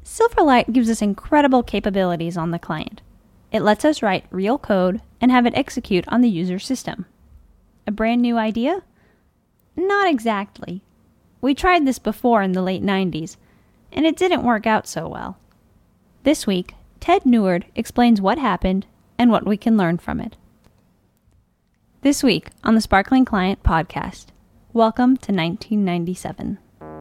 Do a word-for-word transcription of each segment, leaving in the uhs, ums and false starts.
Silverlight gives us incredible capabilities on the client. It lets us write real code and have it execute on the user's system. A brand new idea? Not exactly. We tried this before in the late nineties, and it didn't work out so well. This week, Ted Neward explains what happened and what we can learn from it. This week on the Sparkling Client podcast, welcome to nineteen ninety-seven.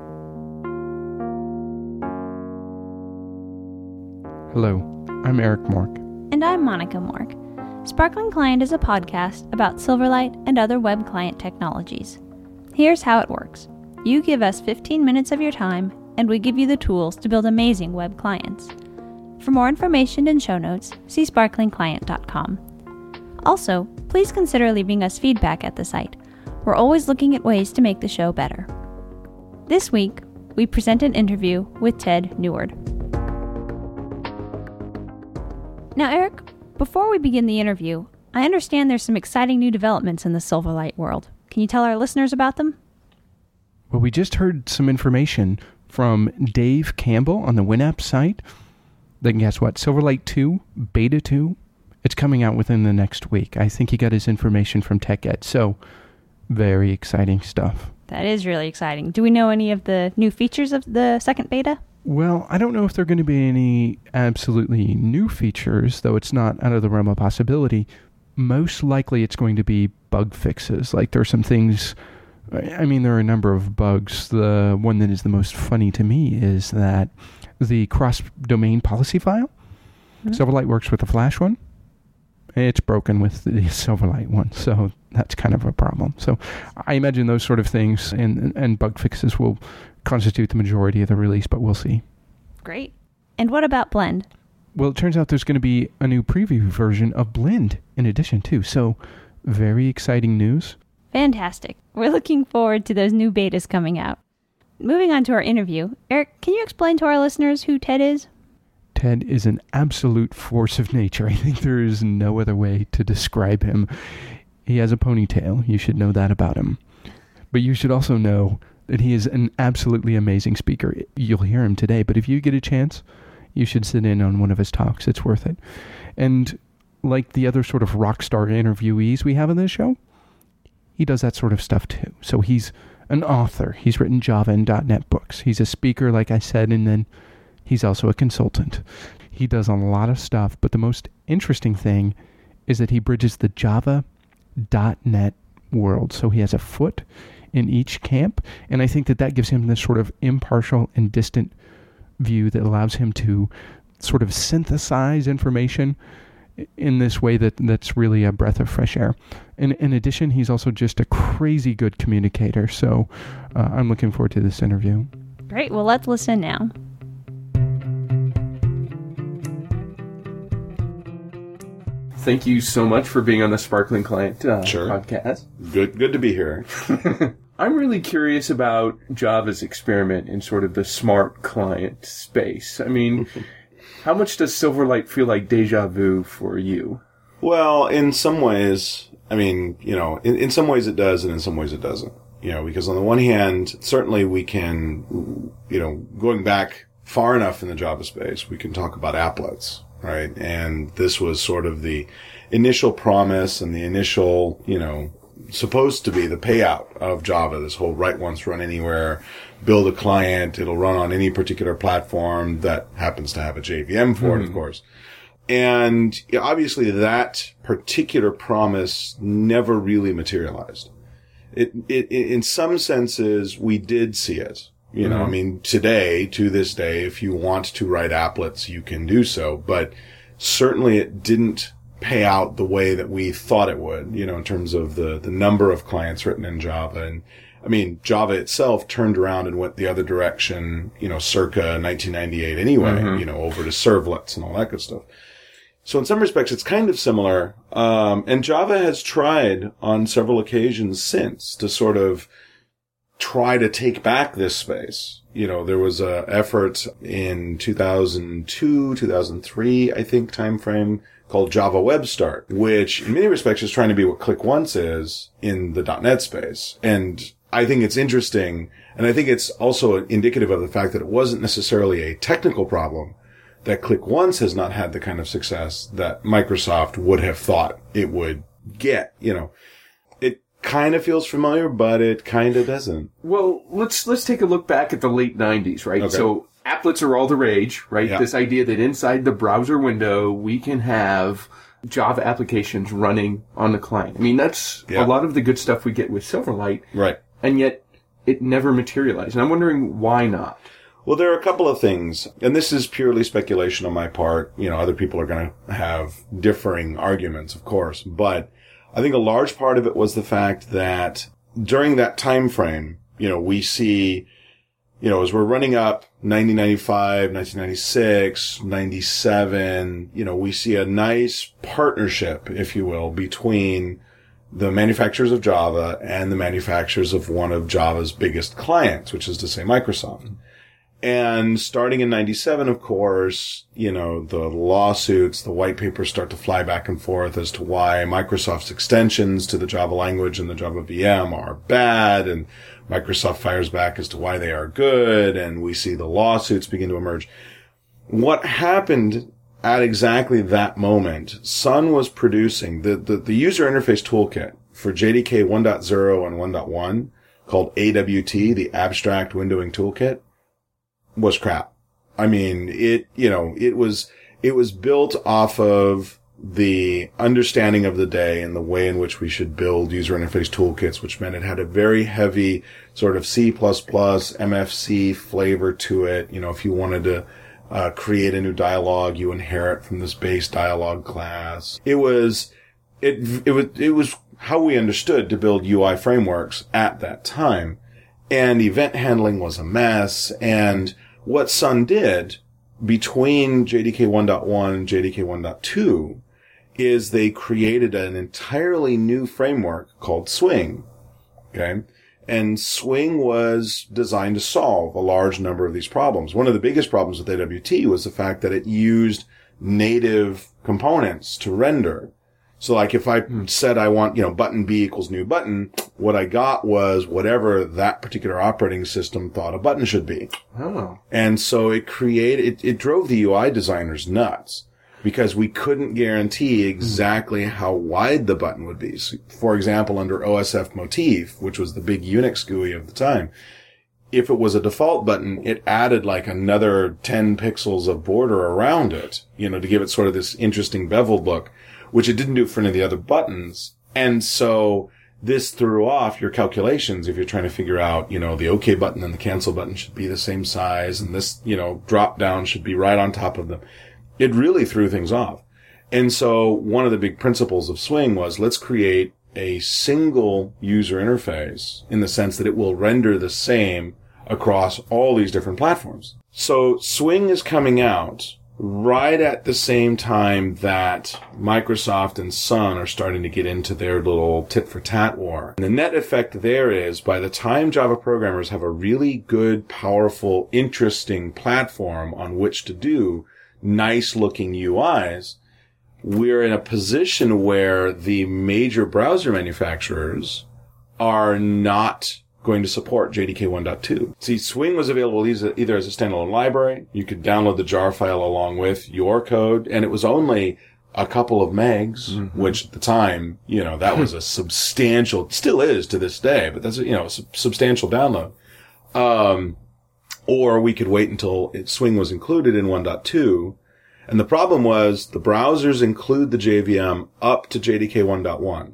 Hello, I'm Eric Mork. And I'm Monica Mork. Sparkling Client is a podcast about Silverlight and other web client technologies. Here's how it works. You give us fifteen minutes of your time, and we give you the tools to build amazing web clients. For more information and show notes, see sparkling client dot com. Also, please consider leaving us feedback at the site. We're always looking at ways to make the show better. This week, we present an interview with Ted Neward. Now, Eric, before we begin the interview, I understand there's some exciting new developments in the Silverlight world. Can you tell our listeners about them? Well, we just heard some information from Dave Campbell on the WinApp site. Then guess what? Silverlight two, Beta two, it's coming out within the next week. I think he got his information from TechEd, so very exciting stuff. That is really exciting. Do we know any of the new features of the second beta? Well, I don't know if there are going to be any absolutely new features, though it's not out of the realm of possibility. Most likely it's going to be bug fixes. Like there are some things, I mean, there are a number of bugs. The one that is the most funny to me is that the cross-domain policy file, mm-hmm. Silverlight works with the Flash one. It's broken with the Silverlight one, so that's kind of a problem. So I imagine those sort of things and, and bug fixes will constitute the majority of the release, but we'll see. Great. And what about Blend? Well, it turns out there's going to be a new preview version of Blend in addition, too. So very exciting news. Fantastic. We're looking forward to those new betas coming out. Moving on to our interview, Eric, can you explain to our listeners who Ted is? Ted is an absolute force of nature. I think there is no other way to describe him. He has a ponytail. You should know that about him. But you should also know that he is an absolutely amazing speaker. You'll hear him today, but if you get a chance, you should sit in on one of his talks. It's worth it. And like the other sort of rock star interviewees we have on this show, he does that sort of stuff too. So he's an author. He's written Java and .NET books. He's a speaker, like I said, and then he's also a consultant. He does a lot of stuff, but the most interesting thing is that he bridges the Java .NET world. So he has a foot in each camp, and I think that that gives him this sort of impartial and distant view that allows him to sort of synthesize information in this way that that's really a breath of fresh air. In, in addition, he's also just a crazy good communicator, so uh, I'm looking forward to this interview. Great. Well, let's listen now. Thank you so much for being on the Sparkling Client uh, sure. podcast. Good good to be here. I'm really curious about Java's experiment in sort of the smart client space. I mean, how much does Silverlight feel like deja vu for you? Well, in some ways, I mean, you know, in, in some ways it does and in some ways it doesn't. You know, because on the one hand, certainly we can, you know, going back far enough in the Java space, we can talk about applets. Right. And this was sort of the initial promise and the initial, you know, supposed to be the payout of Java. This whole write once, run anywhere, build a client. It'll run on any particular platform that happens to have a J V M for mm-hmm. it, of course. And obviously that particular promise never really materialized. It, it, in some senses, we did see it. You know, mm-hmm. I mean, today, to this day, if you want to write applets, you can do so. But certainly it didn't pay out the way that we thought it would, you know, in terms of the, the number of clients written in Java. And, I mean, Java itself turned around and went the other direction, you know, circa nineteen ninety-eight anyway, mm-hmm. you know, over to servlets and all that good stuff. So in some respects, it's kind of similar. Um, and Java has tried on several occasions since to sort of try to take back this space. You know, there was a effort in two thousand two, two thousand three, I think, timeframe called Java Web Start, which in many respects is trying to be what Click Once is in the .NET space. And I think it's interesting, and I think it's also indicative of the fact that it wasn't necessarily a technical problem, that ClickOnce has not had the kind of success that Microsoft would have thought it would get. You know, it kind of feels familiar, but it kind of doesn't. Well, let's let's take a look back at the late nineties, right? Okay. So applets are all the rage, right? Yeah. This idea that inside the browser window we can have Java applications running on the client. I mean, that's Yeah. a lot of the good stuff we get with Silverlight, Right. and yet it never materialized. And I'm wondering why not. Well, there are a couple of things, and this is purely speculation on my part. You know, other people are going to have differing arguments, of course, but I think a large part of it was the fact that during that time frame, you know, we see, you know, as we're running up nineteen ninety-five, nineteen ninety-six, ninety-seven, you know, we see a nice partnership, if you will, between the manufacturers of Java and the manufacturers of one of Java's biggest clients, which is to say Microsoft. And starting in ninety-seven, of course, you know, the lawsuits, the white papers start to fly back and forth as to why Microsoft's extensions to the Java language and the Java V M are bad, and Microsoft fires back as to why they are good, and we see the lawsuits begin to emerge. What happened at exactly that moment, Sun was producing the, the, the user interface toolkit for J D K one point oh and one point one called A W T, the Abstract Windowing Toolkit, was crap. I mean, it, you know, it was, it was built off of the understanding of the day and the way in which we should build user interface toolkits, which meant it had a very heavy sort of C plus plus, M F C flavor to it. You know, if you wanted to uh, create a new dialogue, you inherit from this base dialogue class. It was, it, it was, it was how we understood to build U I frameworks at that time. And event handling was a mess. And what Sun did between J D K one point one and J D K one point two is they created an entirely new framework called Swing. Okay. And Swing was designed to solve a large number of these problems. One of the biggest problems with A W T was the fact that it used native components to render. So like if I said I want, you know, button B equals new button, what I got was whatever that particular operating system thought a button should be. Oh. And so it created, it, it drove the U I designers nuts because we couldn't guarantee exactly how wide the button would be. So, for example, under O S F Motif, which was the big Unix G U I of the time, if it was a default button, it added like another ten pixels of border around it, you know, to give it sort of this interesting beveled look, which it didn't do for any of the other buttons. And so this threw off your calculations if you're trying to figure out, you know, the OK button and the cancel button should be the same size, and this, you know, drop down should be right on top of them. It really threw things off. And so one of the big principles of Swing was let's create a single user interface in the sense that it will render the same across all these different platforms. So Swing is coming out right at the same time that Microsoft and Sun are starting to get into their little tit-for-tat war. And the net effect there is by the time Java programmers have a really good, powerful, interesting platform on which to do nice-looking U Is, we're in a position where the major browser manufacturers are not going to support J D K one point two. See, Swing was available either as a standalone library. You could download the jar file along with your code, and it was only a couple of megs, mm-hmm. which at the time, you know, that was a substantial, still is to this day, but that's, you know, a substantial download. Um, or we could wait until it, Swing was included in one point two. And the problem was the browsers include the J V M up to J D K one point one.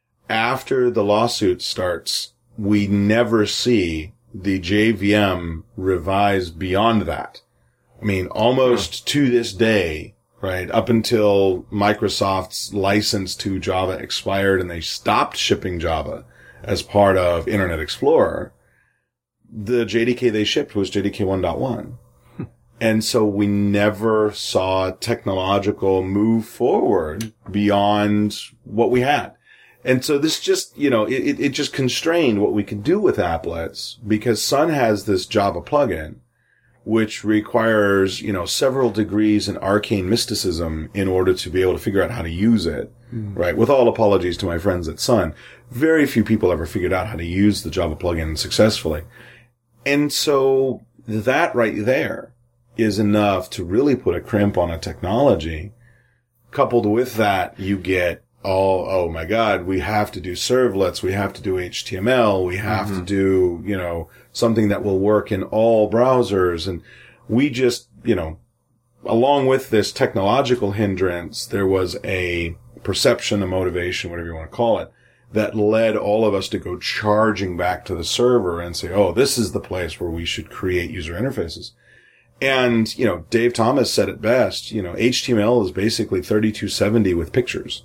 After the lawsuit starts, we never see the J V M revised beyond that. I mean, almost to this day, right, up until Microsoft's license to Java expired and they stopped shipping Java as part of Internet Explorer, the J D K they shipped was J D K one point one. And so we never saw technological move forward beyond what we had. And so this just, you know, it, it just constrained what we could do with applets because Sun has this Java plugin, which requires, you know, several degrees in arcane mysticism in order to be able to figure out how to use it, mm. right? With all apologies to my friends at Sun, very few people ever figured out how to use the Java plugin successfully. And so that right there is enough to really put a crimp on a technology. Coupled with that, you get, oh, oh my God, we have to do servlets, we have to do H T M L, we have mm-hmm. to do, you know, something that will work in all browsers. And we just, you know, along with this technological hindrance, there was a perception, a motivation, whatever you want to call it, that led all of us to go charging back to the server and say, oh, this is the place where we should create user interfaces. And, you know, Dave Thomas said it best, you know, H T M L is basically thirty-two seventy with pictures.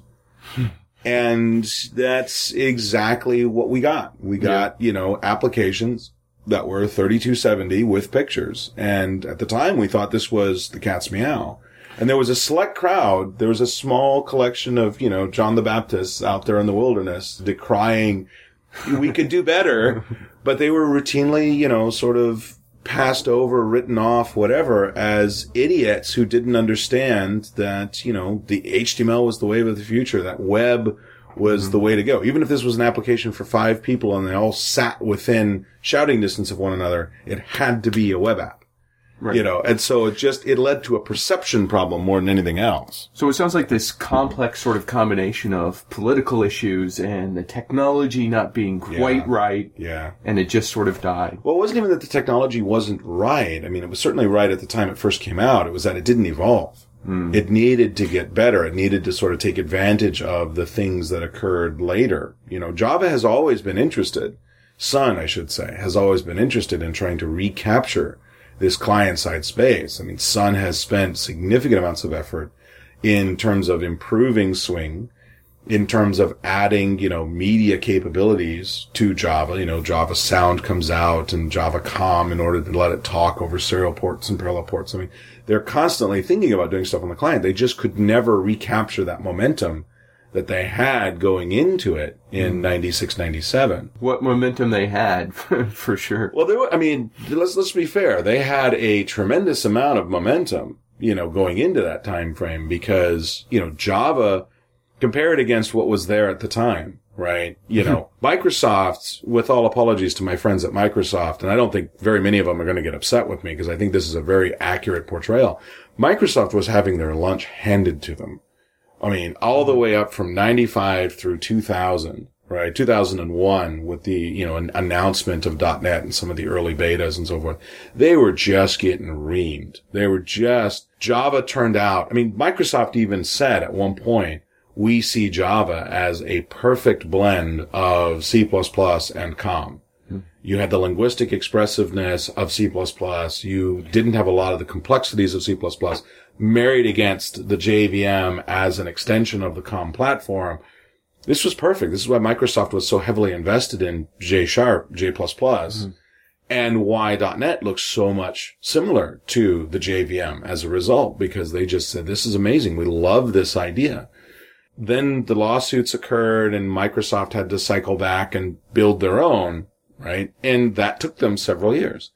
And that's exactly what we got. We got, yeah. you know, applications that were thirty-two seventy with pictures. And at the time, we thought this was the cat's meow. And there was a select crowd. There was a small collection of, you know, John the Baptist out there in the wilderness decrying we could do better. But they were routinely, you know, sort of passed over, written off, whatever, as idiots who didn't understand that, you know, the H T M L was the wave of the future, that web was mm-hmm. the way to go. Even if this was an application for five people and they all sat within shouting distance of one another, it had to be a web app. Right. You know, and so it just, it led to a perception problem more than anything else. So it sounds like this complex sort of combination of political issues and the technology not being quite yeah. right. Yeah. And it just sort of died. Well, it wasn't even that the technology wasn't right. I mean, it was certainly right at the time it first came out. It was that it didn't evolve. Mm. It needed to get better. It needed to sort of take advantage of the things that occurred later. You know, Java has always been interested, Sun, I should say, has always been interested in trying to recapture this client-side space. I mean, Sun has spent significant amounts of effort in terms of improving Swing, in terms of adding, you know, media capabilities to Java. You know, Java Sound comes out and Java Com in order to let it talk over serial ports and parallel ports. I mean, they're constantly thinking about doing stuff on the client. They just could never recapture that momentum that they had going into it in ninety-six, ninety-seven. What momentum they had, for sure. Well, they were, I mean, let's, let's be fair. They had a tremendous amount of momentum, you know, going into that time frame because, you know, Java, compared against what was there at the time, right? You know, Microsoft, with all apologies to my friends at Microsoft, and I don't think very many of them are going to get upset with me because I think this is a very accurate portrayal. Microsoft was having their lunch handed to them. I mean, all the way up from ninety-five through two thousand, right? two thousand one with the, you know, an announcement of .NET and some of the early betas and so forth. They were just getting reamed. They were just, Java turned out, I mean, Microsoft even said at one point, we see Java as a perfect blend of C plus plus and COM. Hmm. You had the linguistic expressiveness of C plus plus. You didn't have a lot of the complexities of C plus plus. Married against the J V M as an extension of the COM platform. This was perfect. This is why Microsoft was so heavily invested in J Sharp, J++, mm-hmm. and why .NET looks so much similar to the J V M as a result, because they just said, this is amazing. We love this idea. Then the lawsuits occurred and Microsoft had to cycle back and build their own, right? And that took them several years.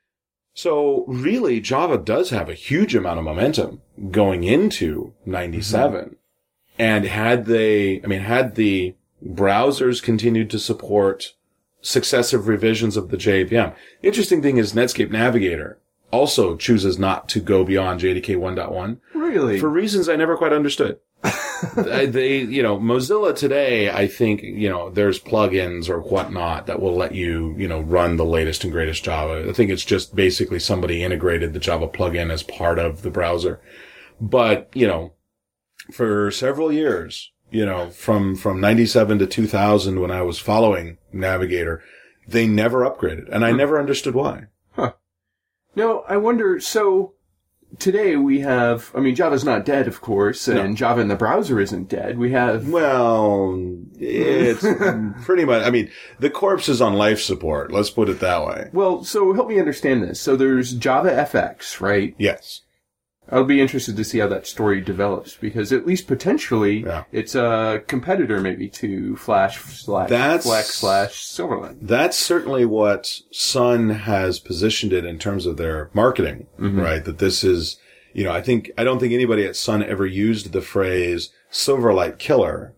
So really, Java does have a huge amount of momentum going into ninety-seven. Mm-hmm. And had they, I mean, had the browsers continued to support successive revisions of the J V M. Interesting thing is Netscape Navigator also chooses not to go beyond J D K one point one. Really? For reasons I never quite understood. they, you know, Mozilla today, I think, you know, there's plugins or whatnot that will let you, you know, run the latest and greatest Java. I think it's just basically somebody integrated the Java plugin as part of the browser. But, you know, for several years, you know, from, from ninety-seven to two thousand when I was following Navigator, they never upgraded. And I hmm. never understood why. Huh. Now, I wonder, so today we have, I mean, Java's not dead, of course, and no. Java in the browser isn't dead. We have... Well, it's pretty much, I mean, the corpse is on life support. Let's put it that way. Well, so help me understand this. So there's Java F X, right? Yes. I'll be interested to see how that story develops, because at least potentially Yeah. it's a competitor maybe to Flash slash That's- Flex slash Silverlight. That's certainly what Sun has positioned it in terms of their marketing, right? That this is, you know, I think, I don't think anybody at Sun ever used the phrase Silverlight killer,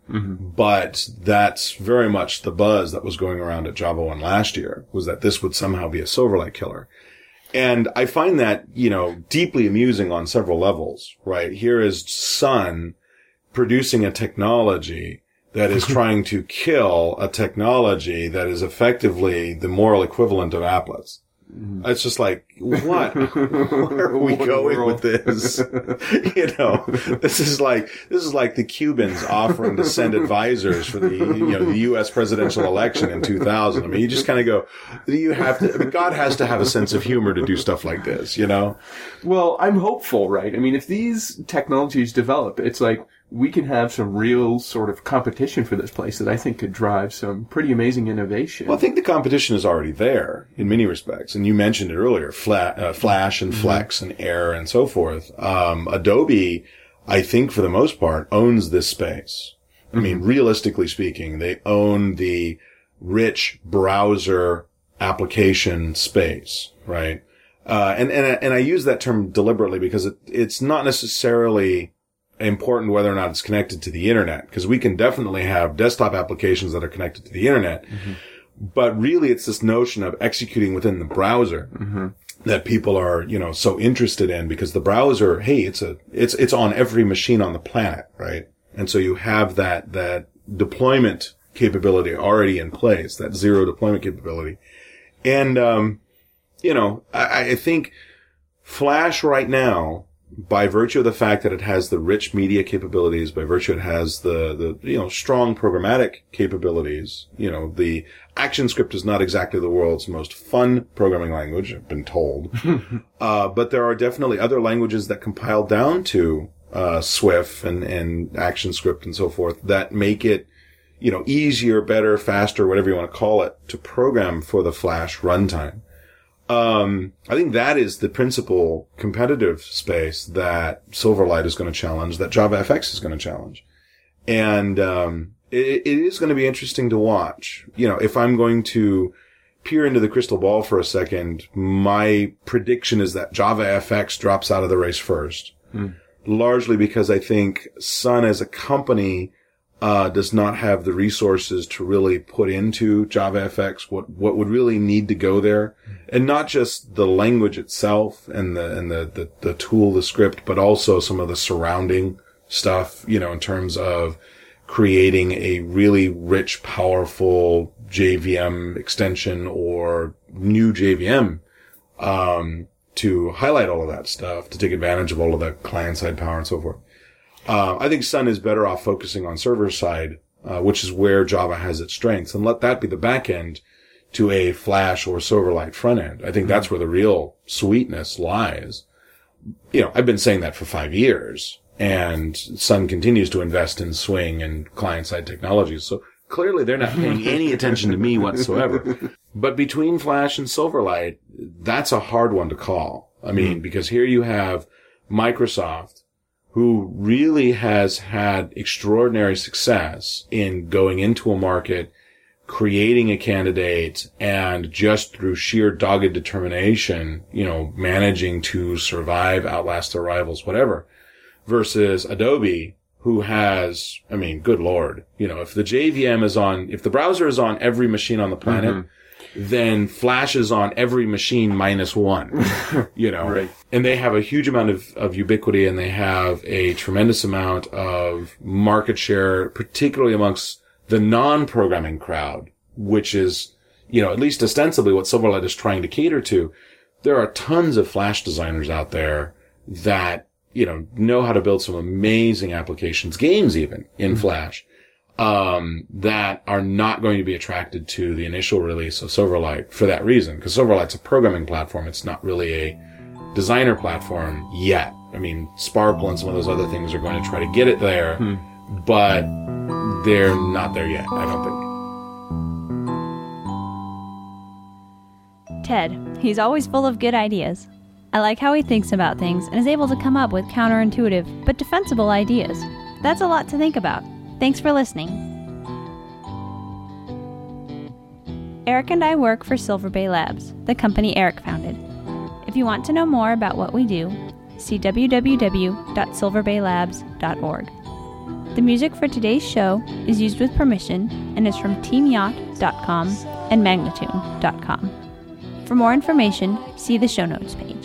but that's very much the buzz that was going around at JavaOne last year, was that this would somehow be a Silverlight killer. And I find that, you know, deeply amusing on several levels, right? Here is Sun producing a technology that is trying to kill a technology that is effectively the moral equivalent of Applets. It's just like, what? Where are we What going world? with this? You know, this is like, this is like the Cubans offering to send advisors for the, you know, the U S presidential election in two thousand. I mean, you just kind of go, you have to, I mean, God has to have a sense of humor to do stuff like this, you know? Well, I'm hopeful, right? I mean, if these technologies develop, it's like we can have some real sort of competition for this place that I think could drive some pretty amazing innovation. Well, I think the competition is already there in many respects. And you mentioned it earlier, Fla- uh, Flash and Flex and Air and so forth. Um, Adobe, I think for the most part, owns this space. I mean, realistically speaking, they own the rich browser application space, right? Uh, and, and, and I use that term deliberately because it, it's not necessarily important whether or not it's connected to the internet, because we can definitely have desktop applications that are connected to the internet. Mm-hmm. But really it's this notion of executing within the browser mm-hmm. that people are, you know, so interested in, because the browser, hey, it's a, it's, it's on every machine on the planet, right? And so you have that, that deployment capability already in place, that zero deployment capability. And, um, you know, I, I think Flash right now, by virtue of the fact that it has the rich media capabilities, by virtue it has the, the, you know, strong programmatic capabilities, you know, the ActionScript is not exactly the world's most fun programming language, I've been told. uh, but there are definitely other languages that compile down to, uh, Swift and, and ActionScript and so forth that make it, you know, easier, better, faster, whatever you want to call it, to program for the Flash runtime. Um, I think that is the principal competitive space that Silverlight is going to challenge, that JavaFX is going to challenge. And, um, it, it is going to be interesting to watch. You know, if I'm going to peer into the crystal ball for a second, my prediction is that JavaFX drops out of the race first. Hmm. Largely because I think Sun as a company Uh, does not have the resources to really put into JavaFX what, what would really need to go there. And not just the language itself and the, and the, the, the tool, the script, but also some of the surrounding stuff, you know, in terms of creating a really rich, powerful J V M extension or new J V M, um, to highlight all of that stuff, to take advantage of all of the client-side power and so forth. Uh, I think Sun is better off focusing on server side, uh, which is where Java has its strengths, and let that be the back end to a Flash or Silverlight front end. I think mm-hmm. that's where the real sweetness lies. You know, I've been saying that for five years, and Sun continues to invest in Swing and client-side technologies. So clearly they're not paying any attention to me whatsoever. But between Flash and Silverlight, that's a hard one to call. I mean, mm-hmm. because here you have Microsoft, who really has had extraordinary success in going into a market, creating a candidate, and just through sheer dogged determination, you know, managing to survive, outlast their rivals, whatever, versus Adobe, who has, I mean, good Lord, you know, if the J V M is on, if the browser is on every machine on the planet, mm-hmm. then Flash is on every machine minus one, you know, right. And they have a huge amount of, of ubiquity, and they have a tremendous amount of market share, particularly amongst the non-programming crowd, which is, you know, at least ostensibly what Silverlight is trying to cater to. There are tons of Flash designers out there that, you know, know how to build some amazing applications, games even in mm-hmm. Flash. Um, that are not going to be attracted to the initial release of Silverlight for that reason. Because Silverlight's a programming platform. It's not really a designer platform yet. I mean, Sparkle and some of those other things are going to try to get it there, hmm. but they're not there yet, I don't think. Ted, he's always full of good ideas. I like how he thinks about things and is able to come up with counterintuitive but defensible ideas. That's a lot to think about. Thanks for listening. Eric and I work for Silver Bay Labs, the company Eric founded. If you want to know more about what we do, see w w w dot silver bay labs dot org. The music for today's show is used with permission and is from team yacht dot com and magnatune dot com. For more information, see the show notes page.